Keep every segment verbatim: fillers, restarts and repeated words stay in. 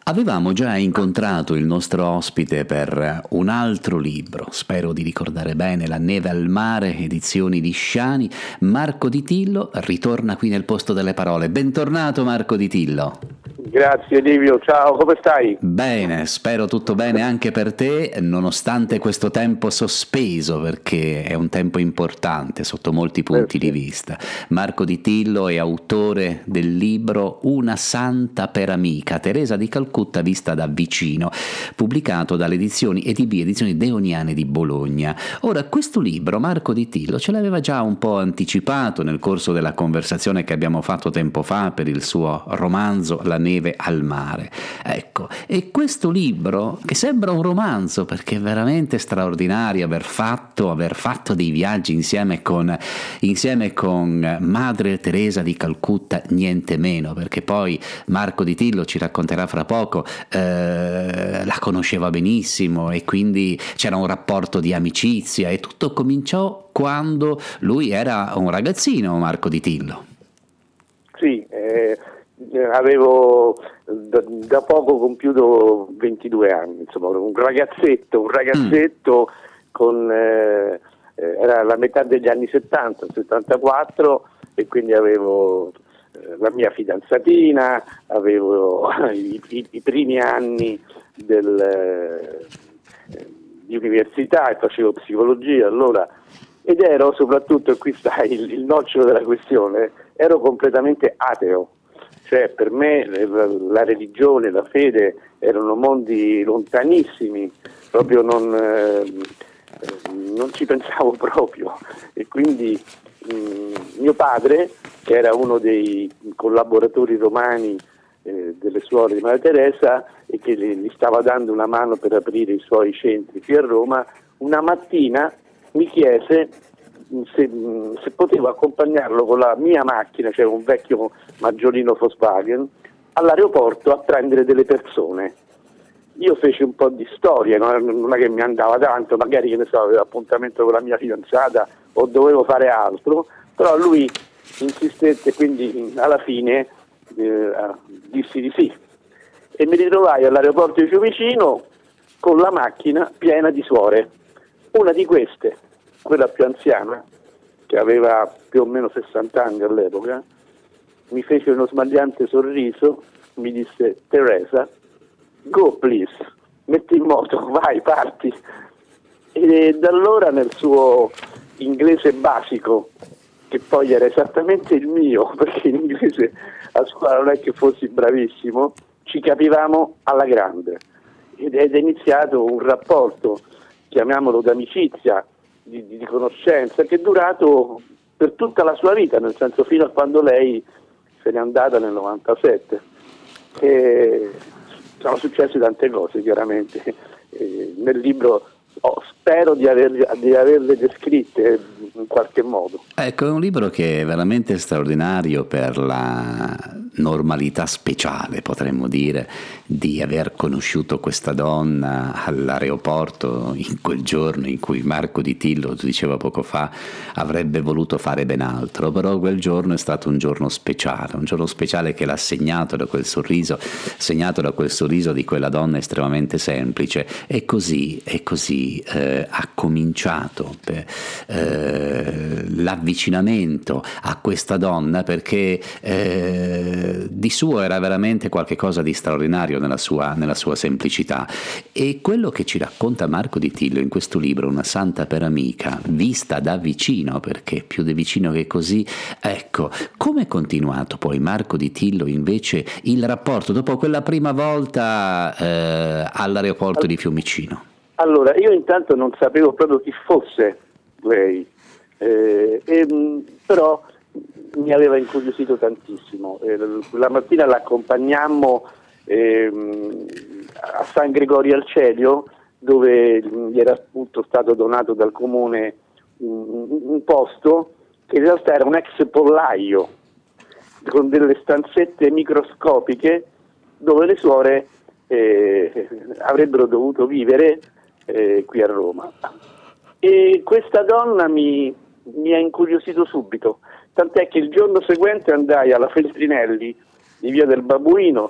Avevamo già incontrato il nostro ospite per un altro libro, spero di ricordare bene, La neve al mare, edizioni di Sciani. Marco Di Tillo ritorna qui nel posto delle parole. Bentornato Marco Di Tillo. Grazie Livio, ciao, come stai? Bene, spero tutto bene anche per te, nonostante questo tempo sospeso, perché è un tempo importante sotto molti punti di vista. Marco Di Tillo è autore del libro Una santa per amica, Teresa di Calcutta vista da vicino, pubblicato dalle edizioni E D B, edizioni Deoniane di Bologna. Ora, questo libro Marco Di Tillo ce l'aveva già un po' anticipato nel corso della conversazione che abbiamo fatto tempo fa per il suo romanzo La neve al mare. Ecco, e questo libro, che sembra un romanzo perché è veramente straordinario aver fatto, aver fatto dei viaggi insieme con, insieme con Madre Teresa di Calcutta, niente meno, perché poi Marco Di Tillo ci racconterà fra poco, eh, la conosceva benissimo e quindi c'era un rapporto di amicizia e tutto cominciò quando lui era un ragazzino, Marco Di Tillo. Sì, eh, avevo da, da poco compiuto ventidue anni, insomma, un ragazzetto, un ragazzetto mm. con eh, era la metà degli anni settanta, settantaquattro, e quindi avevo eh, la mia fidanzatina, avevo i, i, i primi anni del, eh, di università e facevo psicologia allora, ed ero soprattutto, e qui sta il, il nocciolo della questione, ero completamente ateo. Cioè, per me la religione, la fede erano mondi lontanissimi, proprio non, eh, non ci pensavo proprio. E quindi mh, mio padre, che era uno dei collaboratori romani eh, delle suore di Madre Teresa e che gli, gli stava dando una mano per aprire i suoi centri qui a Roma, una mattina mi chiese Se, se potevo accompagnarlo con la mia macchina, cioè un vecchio maggiolino Volkswagen, all'aeroporto a prendere delle persone. Io feci un po' di storia, no? Non è che mi andava tanto, magari che ne so, avevo appuntamento con la mia fidanzata o dovevo fare altro, però lui insistette, quindi alla fine eh, dissi di sì. E mi ritrovai all'aeroporto di Fiumicino con la macchina piena di suore. Una di queste, quella più anziana, che aveva più o meno sessanta anni all'epoca, mi fece uno smagliante sorriso, mi disse: Teresa, go please, metti in moto, vai, parti. E da allora, nel suo inglese basico, che poi era esattamente il mio, perché in inglese a scuola non è che fossi bravissimo, ci capivamo alla grande. Ed è iniziato un rapporto, chiamiamolo d'amicizia, Di, di conoscenza, che è durato per tutta la sua vita, nel senso fino a quando lei se n'è andata nel novantasette. E sono successe tante cose, chiaramente. E nel libro oh, spero di, aver, di averle descritte in qualche modo. Ecco, è un libro che è veramente straordinario per la normalità speciale, potremmo dire, di aver conosciuto questa donna all'aeroporto in quel giorno in cui Marco Di Tillo, tu diceva poco fa, avrebbe voluto fare ben altro, però quel giorno è stato un giorno speciale, un giorno speciale che l'ha segnato da quel sorriso, segnato da quel sorriso di quella donna estremamente semplice, e così, e così eh, ha cominciato per, eh, l'avvicinamento a questa donna, perché eh, di suo era veramente qualche cosa di straordinario nella sua, nella sua semplicità. E quello che ci racconta Marco Di Tillo in questo libro, Una santa per amica, vista da vicino, perché più da vicino che così, ecco, come è continuato poi Marco Di Tillo invece il rapporto dopo quella prima volta eh, all'aeroporto di Fiumicino? Allora, io intanto non sapevo proprio chi fosse lei, eh, e, però mi aveva incuriosito tantissimo. Eh, la mattina l'accompagnammo eh, a San Gregorio al Celio, dove gli era appunto stato donato dal comune un, un posto che in realtà era un ex pollaio con delle stanzette microscopiche dove le suore eh, avrebbero dovuto vivere eh, qui a Roma. E questa donna mi, mi ha incuriosito subito, tant'è che il giorno seguente andai alla Feltrinelli di Via del Babuino,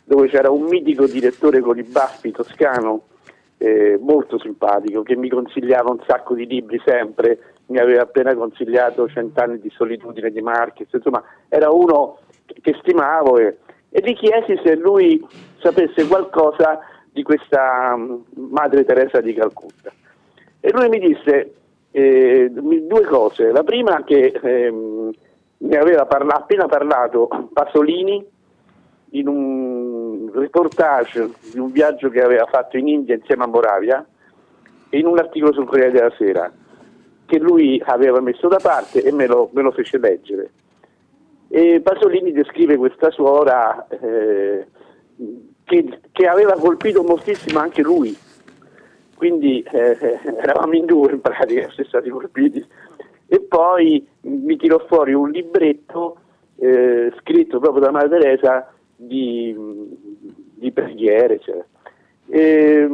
dove c'era un mitico direttore con i baffi toscano, eh, molto simpatico, che mi consigliava un sacco di libri sempre, mi aveva appena consigliato Cent'anni di solitudine di Marquez, insomma era uno che stimavo e, e gli chiesi se lui sapesse qualcosa di questa um, Madre Teresa di Calcutta. E lui mi disse eh, due cose. La prima che ehm, ne aveva parla- appena parlato Pasolini in un reportage di un viaggio che aveva fatto in India insieme a Moravia e in un articolo sul Corriere della Sera che lui aveva messo da parte e me lo, me lo fece leggere. E Pasolini descrive questa suora eh, che, che aveva colpito moltissimo anche lui, quindi eh, eravamo in due in pratica, siamo stati colpiti. E poi mi tirò fuori un libretto eh, scritto proprio da Madre Teresa di, di preghiere, cioè. E,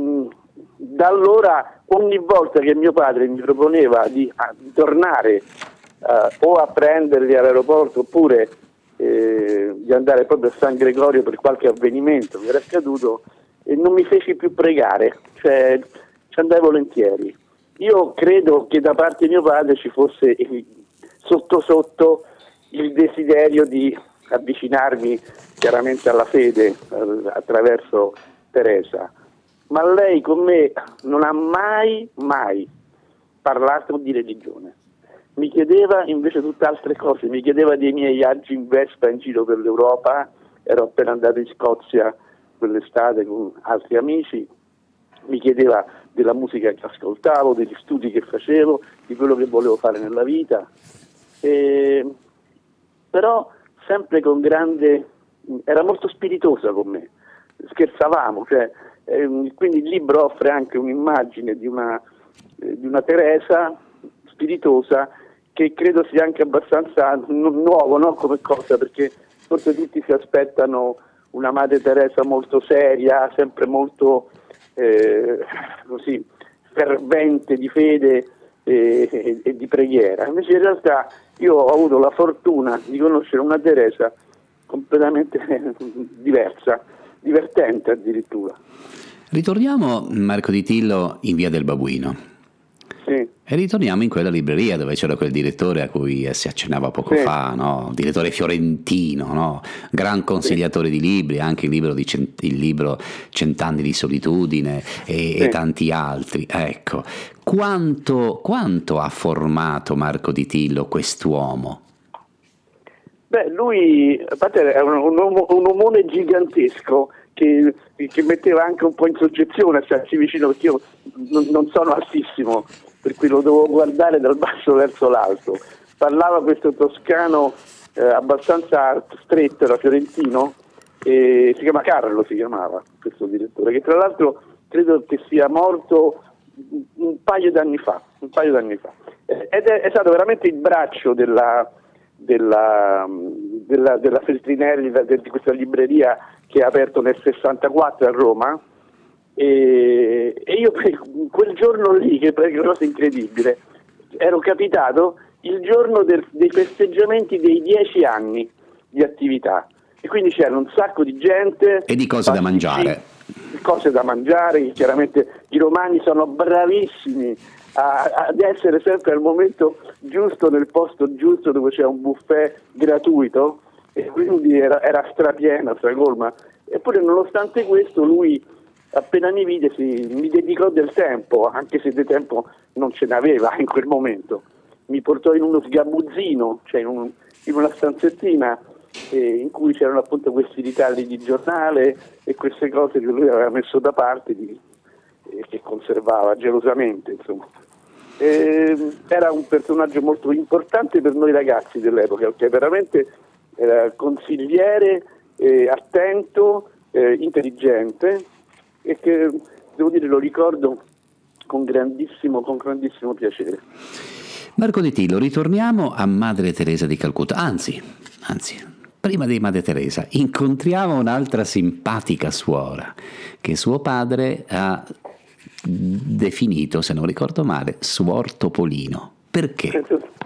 da allora ogni volta che mio padre mi proponeva di, a, di tornare uh, o a prenderli all'aeroporto oppure eh, di andare proprio a San Gregorio per qualche avvenimento che era accaduto, e non mi feci più pregare, cioè ci andai volentieri. Io credo che da parte di mio padre ci fosse eh, sotto sotto il desiderio di avvicinarmi chiaramente alla fede eh, attraverso Teresa, ma lei con me non ha mai, mai parlato di religione. Mi chiedeva invece tutt'altre cose, mi chiedeva dei miei viaggi in Vespa in giro per l'Europa, ero appena andato in Scozia quell'estate con altri amici, mi chiedeva della musica che ascoltavo, degli studi che facevo, di quello che volevo fare nella vita, e, però sempre con grande, era molto spiritosa con me, scherzavamo, cioè, eh, quindi il libro offre anche un'immagine di una, eh, di una Teresa spiritosa che credo sia anche abbastanza nu- nuovo, no? Come cosa, perché forse tutti si aspettano una Madre Teresa molto seria, sempre molto eh, così fervente di fede e, e, e di preghiera. Invece in realtà io ho avuto la fortuna di conoscere una Teresa completamente diversa, divertente addirittura. Ritorniamo, Marco Di Tillo, in Via del Babuino. Sì. E ritorniamo in quella libreria dove c'era quel direttore a cui si accennava poco sì. fa, no? Direttore fiorentino, no? Gran consigliatore sì. di libri, anche il libro, di cent- il libro Cent'anni di solitudine e, sì. e tanti altri. Ecco, quanto, quanto ha formato Marco Di Tillo quest'uomo? Beh, lui a parte è un, un, uomo, un omone gigantesco che, che metteva anche un po' in soggezione a starci vicino, perché io non, non sono altissimo, per cui lo devo guardare dal basso verso l'alto. Parlava questo toscano eh, abbastanza stretto, era fiorentino, e si chiama Carlo, si chiamava questo direttore, che tra l'altro credo che sia morto un paio d'anni fa, un paio d'anni fa. Ed è, è stato veramente il braccio della, della, della, della Feltrinelli, di questa libreria che ha aperto nel sessantaquattro a Roma. E, e io quel giorno lì, che è una cosa incredibile, ero capitato il giorno del, dei festeggiamenti dei dieci anni di attività, e quindi c'era un sacco di gente e di cose da mangiare, cose da mangiare. Chiaramente i romani sono bravissimi a, ad essere sempre al momento giusto, nel posto giusto, dove c'è un buffet gratuito, e quindi era, era strapiena, stracolma. Eppure nonostante questo lui, appena mi vide, si, mi dedicò del tempo, anche se di tempo non ce n'aveva in quel momento. Mi portò in uno sgabuzzino, cioè in, un, in una stanzettina eh, in cui c'erano appunto questi ritagli di giornale e queste cose che lui aveva messo da parte, di, eh, che conservava gelosamente, insomma. E, era un personaggio molto importante per noi ragazzi dell'epoca, perché veramente era consigliere, eh, attento, eh, intelligente, e che, devo dire, lo ricordo con grandissimo, con grandissimo piacere. Marco Di Tillo, ritorniamo a Madre Teresa di Calcutta, anzi, anzi, prima di Madre Teresa, incontriamo un'altra simpatica suora che suo padre ha definito, se non ricordo male, Suor Topolino. Perché?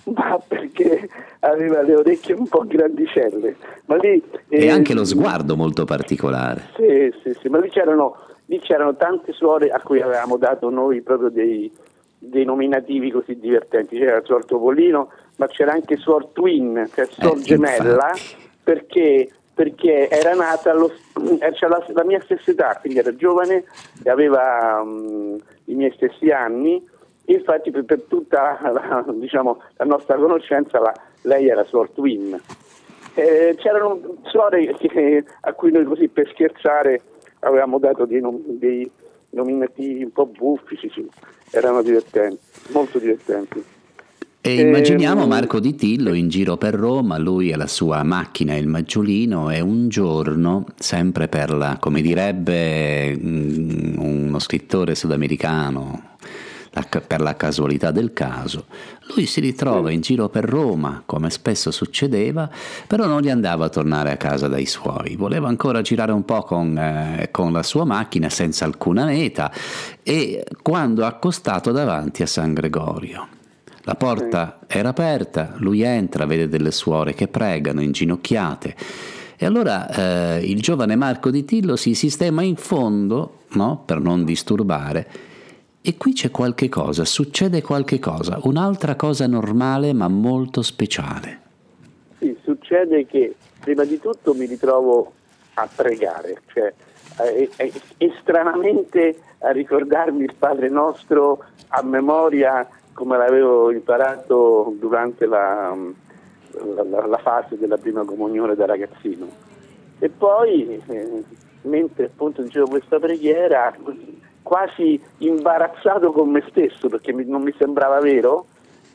ma perché aveva le orecchie un po' grandicelle. Ma lì, e eh, anche lo sguardo molto particolare. Sì, sì, sì, ma lì c'erano, lì c'erano tante suore a cui avevamo dato noi proprio dei, dei nominativi così divertenti. C'era il suor Topolino, ma c'era anche suor Twin, cioè suor Eh, gemella, infatti. perché, perché era nata allo, c'era la, la mia stessa età, quindi era giovane e aveva um, i miei stessi anni. Infatti per, per tutta la, diciamo, la nostra conoscenza la, lei era suor Twin. Eh, c'erano suore che, a cui noi così per scherzare avevamo dato dei, nom- dei nominativi un po' buffi, sì, sì. Erano divertenti, molto divertenti. E immaginiamo Ehm, Marco Di Tillo in giro per Roma, lui e la sua macchina e il maggiolino, e un giorno, sempre per la, come direbbe mm, uno scrittore sudamericano, la, per la casualità del caso, lui si ritrova sì. in giro per Roma, come spesso succedeva, però non gli andava a tornare a casa dai suoi, voleva ancora girare un po' con, eh, con la sua macchina senza alcuna meta, e quando ha accostato davanti a San Gregorio. La Sì. porta era aperta, lui entra, vede delle suore che pregano inginocchiate, e allora eh, il giovane Marco Di Tillo si sistema in fondo, no? Per non disturbare, e qui c'è qualche cosa, succede qualche cosa, un'altra cosa normale ma molto speciale. Sì, succede che prima di tutto mi ritrovo a pregare, cioè eh, eh, e stranamente a ricordarmi il Padre Nostro a memoria come l'avevo imparato durante la, la, la- la fase della prima comunione da ragazzino. E poi, eh, mentre appunto dicevo questa preghiera, quasi imbarazzato con me stesso perché mi- non mi sembrava vero,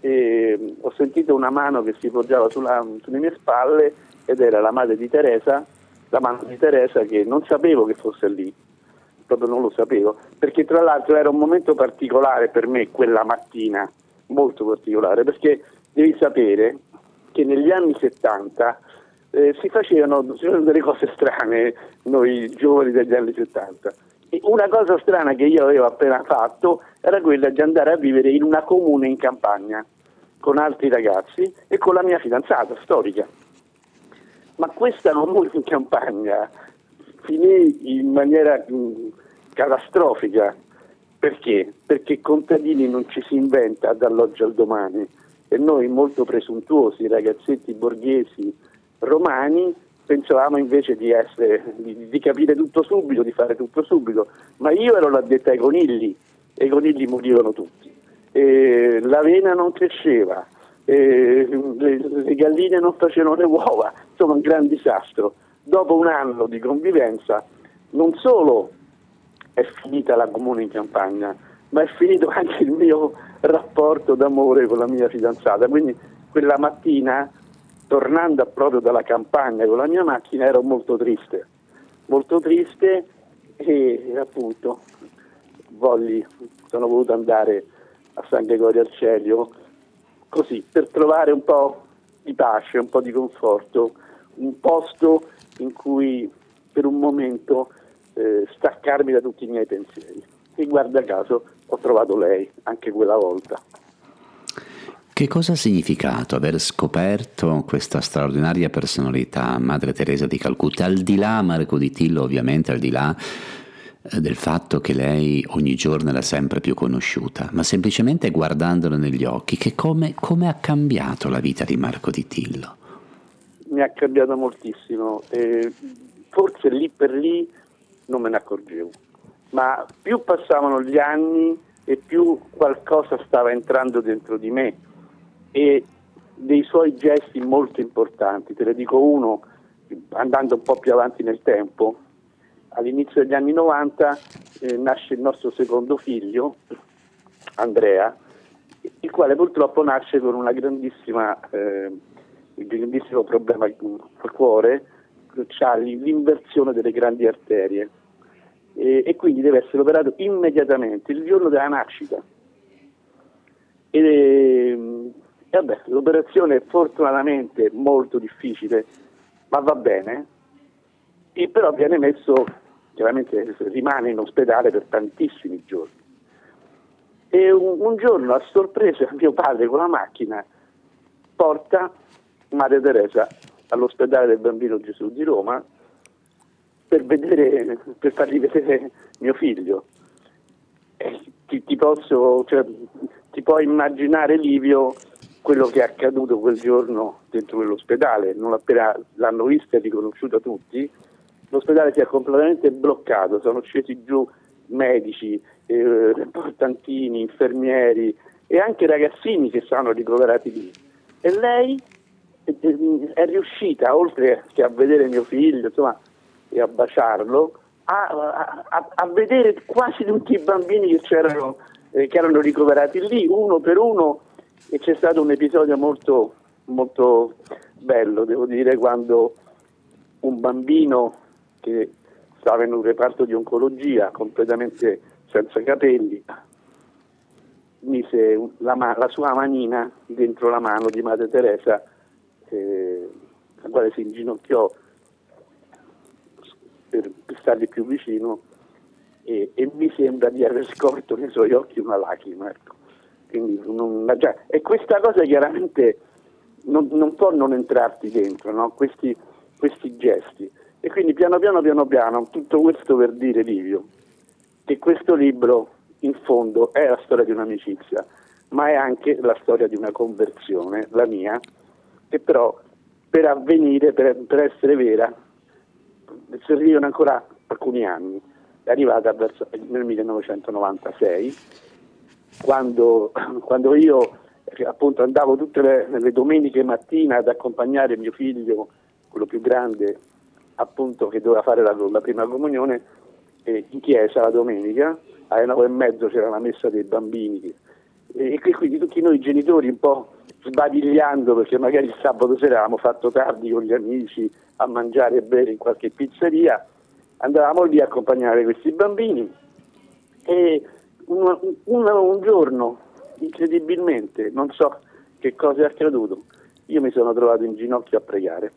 e ho sentito una mano che si poggiava sulla, sulle mie spalle ed era la madre di Teresa, la mano di Teresa, che non sapevo che fosse lì, proprio non lo sapevo, perché tra l'altro era un momento particolare per me quella mattina, molto particolare, perché devi sapere che negli anni settanta eh, si facevano, si facevano delle cose strane noi giovani degli anni settanta. E una cosa strana che io avevo appena fatto era quella di andare a vivere in una comune in campagna con altri ragazzi e con la mia fidanzata storica. Ma questa comune in campagna finì in maniera mh, catastrofica. Perché? Perché contadini non ci si inventa dall'oggi al domani, e noi molto presuntuosi ragazzetti borghesi romani pensavamo invece di, essere, di, di capire tutto subito, di fare tutto subito, ma io ero l'addetta ai conigli e i conigli morivano tutti, e l'avena non cresceva, e le, le galline non facevano le uova, insomma un gran disastro. Dopo un anno di convivenza non solo è finita la comune in campagna, ma è finito anche il mio rapporto d'amore con la mia fidanzata, quindi quella mattina, tornando proprio dalla campagna con la mia macchina, ero molto triste, molto triste e appunto volli, sono voluto andare a San Gregorio al Celio così per trovare un po' di pace, un po' di conforto, un posto in cui per un momento eh, staccarmi da tutti i miei pensieri. E guarda caso ho trovato lei anche quella volta. Che cosa ha significato aver scoperto questa straordinaria personalità, Madre Teresa di Calcutta, al di là, Marco Di Tillo, ovviamente, al di là eh, del fatto che lei ogni giorno era sempre più conosciuta, ma semplicemente guardandola negli occhi, che come, come ha cambiato la vita di Marco Di Tillo? Mi ha cambiato moltissimo, eh, forse lì per lì non me ne accorgevo, ma più passavano gli anni e più qualcosa stava entrando dentro di me, e dei suoi gesti molto importanti. Te ne dico uno, andando un po' più avanti nel tempo. All'inizio degli anni novanta eh, nasce il nostro secondo figlio, Andrea, il quale purtroppo nasce con una grandissima, eh, un grandissimo problema al cuore, c'ha l'inversione delle grandi arterie e, e quindi deve essere operato immediatamente, il giorno della nascita. E, e vabbè, l'operazione è fortunatamente molto difficile, ma va bene, e però viene messo, chiaramente rimane in ospedale per tantissimi giorni. E un, un giorno a sorpresa mio padre con la macchina porta Madre Teresa all'ospedale del Bambino Gesù di Roma per vedere, per fargli vedere mio figlio. E ti, ti posso, cioè, ti puoi immaginare, Livio, quello che è accaduto quel giorno dentro quell'ospedale. Non appena l'hanno vista e riconosciuta tutti, l'ospedale si è completamente bloccato, sono scesi giù medici, eh, portantini, infermieri e anche ragazzini che stavano ricoverati lì. E lei è, è riuscita, oltre che a vedere mio figlio, insomma, e a baciarlo, a, a, a vedere quasi tutti i bambini che c'erano, eh, che erano ricoverati lì, uno per uno, e c'è stato un episodio molto, molto bello, devo dire, quando un bambino che stava in un reparto di oncologia, completamente senza capelli, mise la, la sua manina dentro la mano di Madre Teresa, eh, la quale si inginocchiò per stargli più vicino, e, e mi sembra di aver scorto nei suoi occhi una lacrima, ecco. Quindi non, già, e questa cosa chiaramente non, non può non entrarti dentro, no? questi, questi gesti. E quindi piano piano piano piano, tutto questo per dire, Livio, che questo libro in fondo è la storia di un'amicizia, ma è anche la storia di una conversione, la mia, che però per avvenire, per, per essere vera, servivano ancora alcuni anni. È arrivata verso, nel millenovecentonovantasei, quando, quando io appunto andavo tutte le, le domeniche mattina ad accompagnare mio figlio, quello più grande, appunto, che doveva fare la, la prima comunione, eh, in chiesa la domenica, alle nove e mezzo c'era la messa dei bambini, e, e quindi tutti noi genitori un po' sbadigliando, perché magari il sabato sera avevamo fatto tardi con gli amici a mangiare e bere in qualche pizzeria, andavamo lì a accompagnare questi bambini, e un, un, un giorno, incredibilmente, non so che cosa è accaduto, io mi sono trovato in ginocchio a pregare,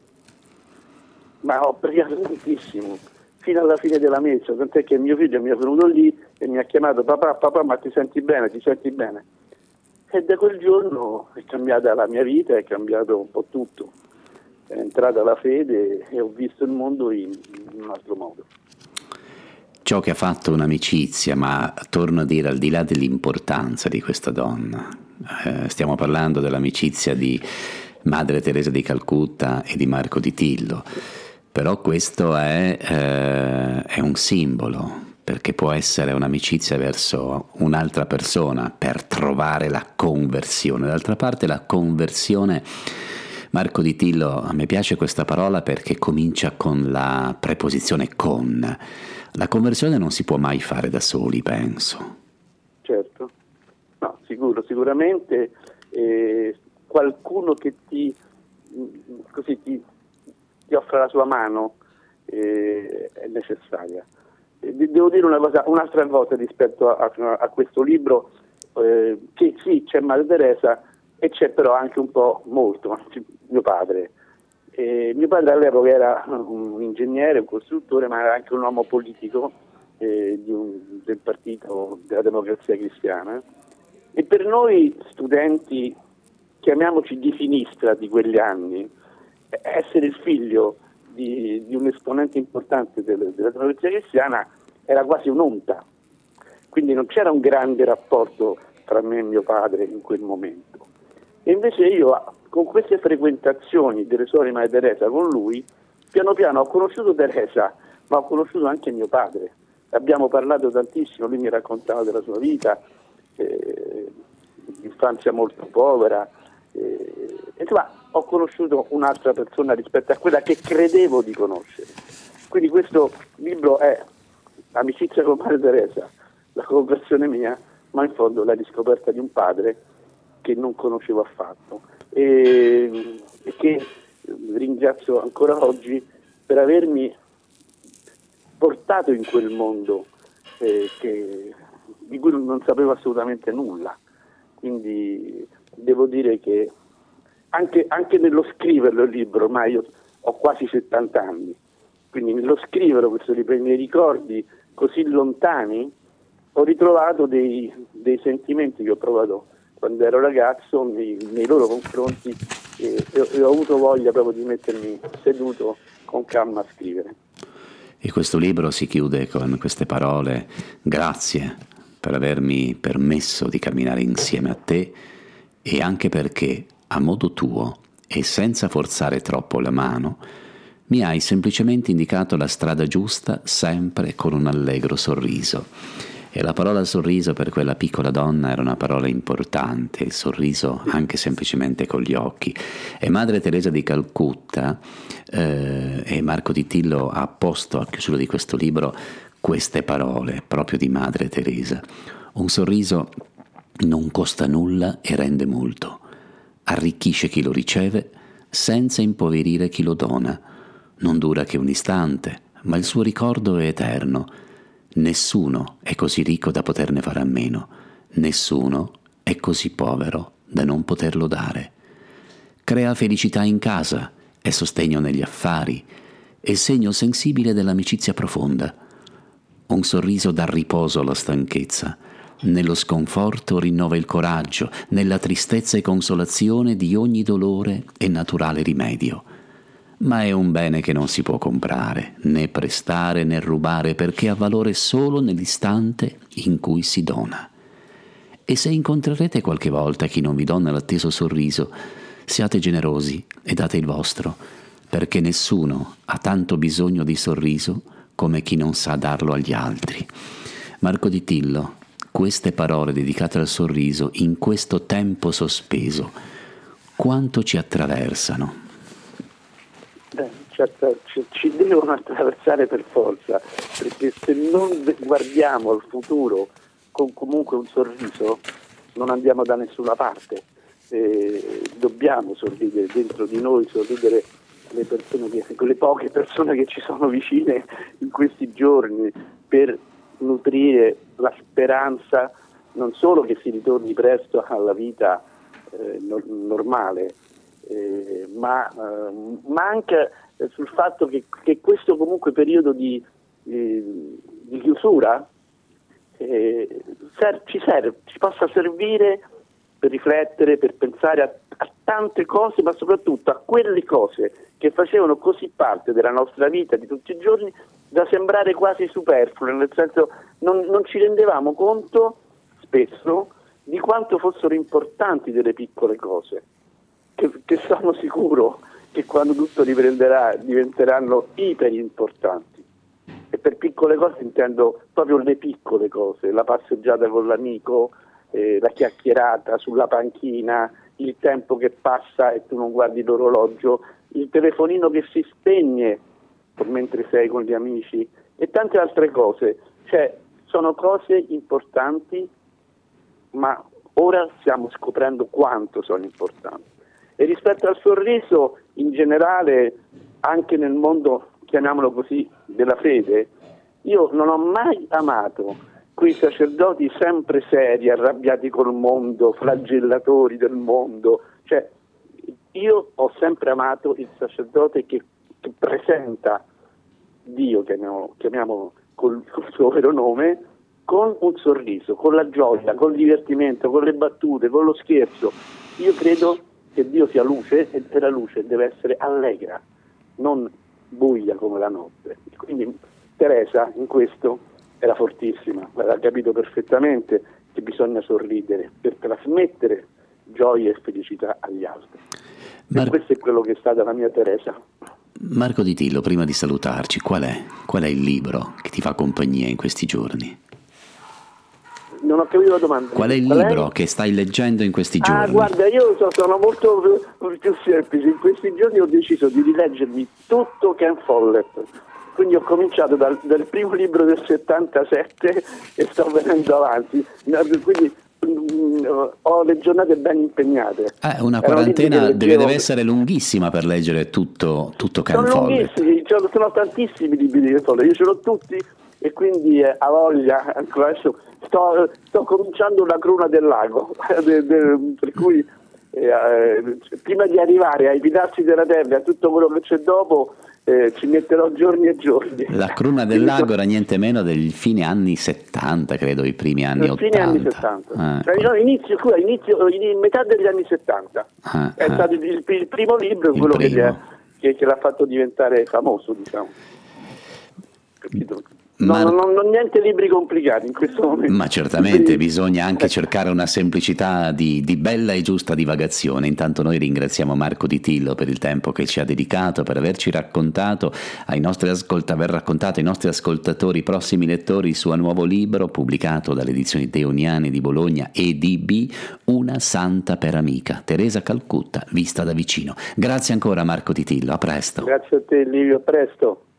ma ho pregato tantissimo, fino alla fine della messa, tant'è che mio figlio mi è venuto lì e mi ha chiamato: papà, papà, ma ti senti bene, ti senti bene? E da quel giorno è cambiata la mia vita, è cambiato un po' tutto, è entrata la fede e ho visto il mondo in, in un altro modo. Ciò che ha fatto un'amicizia, ma torno a dire, al di là dell'importanza di questa donna, eh, stiamo parlando dell'amicizia di Madre Teresa di Calcutta e di Marco di Tillo, però questo è, eh, è un simbolo, perché può essere un'amicizia verso un'altra persona per trovare la conversione. D'altra parte la conversione, Marco di Tillo, a me piace questa parola perché comincia con la preposizione con. La conversione non si può mai fare da soli, penso. Certo, no, sicuro, sicuramente eh, qualcuno che ti, così ti, ti offra la sua mano eh, è necessaria. Eh, devo dire una cosa, un'altra cosa rispetto a, a, a questo libro, eh, che sì, c'è Madre Teresa e c'è però anche un po' molto mio padre. Eh, mio padre all'epoca era un ingegnere, un costruttore, ma era anche un uomo politico eh, di un, del partito della Democrazia Cristiana, e per noi studenti, chiamiamoci di sinistra di quegli anni, essere il figlio di, di un esponente importante del, della Democrazia Cristiana era quasi un'onta, quindi non c'era un grande rapporto tra me e mio padre in quel momento. E invece io, con queste frequentazioni delle suore Madre Teresa con lui, piano piano ho conosciuto Teresa, ma ho conosciuto anche mio padre. Abbiamo parlato tantissimo, lui mi raccontava della sua vita, eh, infanzia molto povera, eh, insomma ho conosciuto un'altra persona rispetto a quella che credevo di conoscere. Quindi questo libro è l'amicizia con Madre Teresa, la conversione mia, ma in fondo la riscoperta di un padre che non conoscevo affatto, e, e che ringrazio ancora oggi per avermi portato in quel mondo eh, che, di cui non sapevo assolutamente nulla. Quindi devo dire che anche, anche nello scriverlo il libro, ormai io ho quasi settanta anni, quindi nello scriverlo questo libro, i miei ricordi così lontani, ho ritrovato dei, dei sentimenti che ho provato quando ero ragazzo nei, nei loro confronti, e, e, e ho avuto voglia proprio di mettermi seduto con calma a scrivere. E questo libro si chiude con queste parole: grazie per avermi permesso di camminare insieme a te, e anche perché, a modo tuo e senza forzare troppo la mano, mi hai semplicemente indicato la strada giusta, sempre con un allegro sorriso. E la parola sorriso per quella piccola donna era una parola importante, il sorriso anche semplicemente con gli occhi. E Madre Teresa di Calcutta, eh, e Marco Di Tillo ha posto a chiusura di questo libro queste parole proprio di Madre Teresa: un sorriso non costa nulla e rende molto, arricchisce chi lo riceve senza impoverire chi lo dona, non dura che un istante, ma il suo ricordo è eterno. Nessuno è così ricco da poterne fare a meno, nessuno è così povero da non poterlo dare. Crea felicità in casa, è sostegno negli affari, è segno sensibile dell'amicizia profonda. Un sorriso dà riposo alla stanchezza, nello sconforto rinnova il coraggio, nella tristezza e consolazione di ogni dolore e naturale rimedio. Ma è un bene che non si può comprare, né prestare né rubare, perché ha valore solo nell'istante in cui si dona. E se incontrerete qualche volta chi non vi dona l'atteso sorriso, siate generosi e date il vostro, perché nessuno ha tanto bisogno di sorriso come chi non sa darlo agli altri. Marco Di Tillo, queste parole dedicate al sorriso in questo tempo sospeso, quanto ci attraversano? Ci, ci devono attraversare per forza, perché se non guardiamo al futuro con comunque un sorriso non andiamo da nessuna parte. Eh, dobbiamo sorridere dentro di noi, sorridere le persone che, quelle poche persone che ci sono vicine in questi giorni, per nutrire la speranza non solo che si ritorni presto alla vita eh, no, normale, eh, ma, eh, ma anche sul fatto che, che questo comunque periodo di, di, di chiusura eh, ser- ci serve, ci possa servire per riflettere, per pensare a, a tante cose, ma soprattutto a quelle cose che facevano così parte della nostra vita di tutti i giorni da sembrare quasi superflue, nel senso non, non ci rendevamo conto spesso di quanto fossero importanti delle piccole cose, che, che sono sicuro che quando tutto riprenderà diventeranno iper importanti. E per piccole cose intendo proprio le piccole cose, la passeggiata con l'amico, eh, la chiacchierata sulla panchina, il tempo che passa e tu non guardi l'orologio, il telefonino che si spegne mentre sei con gli amici e tante altre cose. Cioè, sono cose importanti, ma ora stiamo scoprendo quanto sono importanti. E rispetto al sorriso, in generale, anche nel mondo, chiamiamolo così, della fede, io non ho mai amato quei sacerdoti sempre seri, arrabbiati col mondo, flagellatori del mondo. Cioè, io ho sempre amato il sacerdote che, che presenta Dio, chiamiamo, chiamiamo col, col suo vero nome, con un sorriso, con la gioia, con il divertimento, con le battute, con lo scherzo. Io credo che Dio sia luce e la luce deve essere allegra, non buia come la notte. Quindi Teresa in questo era fortissima, aveva capito perfettamente che bisogna sorridere per trasmettere gioia e felicità agli altri. Mar- e questo è quello che è stata la mia Teresa. Marco Di Tillo, prima di salutarci, qual è, qual è il libro che ti fa compagnia in questi giorni? Non ho capito la domanda. Qual è il Qual libro è? che stai leggendo in questi giorni? Ah, guarda, io so, sono molto più semplice. In questi giorni ho deciso di rileggermi tutto Ken Follett. Quindi ho cominciato dal, dal primo libro del settantasette e sto venendo avanti. Quindi mh, ho le giornate ben impegnate. Eh, una quarantena deve, deve essere lunghissima per leggere tutto, tutto Ken sono Follett. Lunghissimi, cioè, sono tantissimi libri di Ken Follett, io ce l'ho tutti e quindi eh, a voglia, adesso sto, sto cominciando la cruna del lago, de, de, per cui eh, eh, prima di arrivare ai pilastri della terra e a tutto quello che c'è dopo, eh, ci metterò giorni e giorni. La Cruna del Lago era niente meno del fine anni settanta, credo, i primi anni ottanta. Fine anni settanta. Ah, cioè, no, inizio, scusa, inizio, in metà degli anni settanta. ah, È ah. stato il, il, il primo libro, Il quello che, gli primo. ha- che, che l'ha fatto diventare famoso, diciamo. Capito? No, Ma- non, non, non niente libri complicati in questo momento. Ma certamente Libri- bisogna anche cercare una semplicità di, di bella e giusta divagazione. Intanto noi ringraziamo Marco Di Tillo per il tempo che ci ha dedicato, per averci raccontato ai nostri ascolta, aver raccontato ai nostri ascoltatori, prossimi lettori, il suo nuovo libro pubblicato dalle edizioni Teoniane di Bologna e D B, Una santa per amica, Teresa Calcutta vista da vicino. Grazie ancora Marco Di Tillo, a presto. Grazie a te Livio, a presto.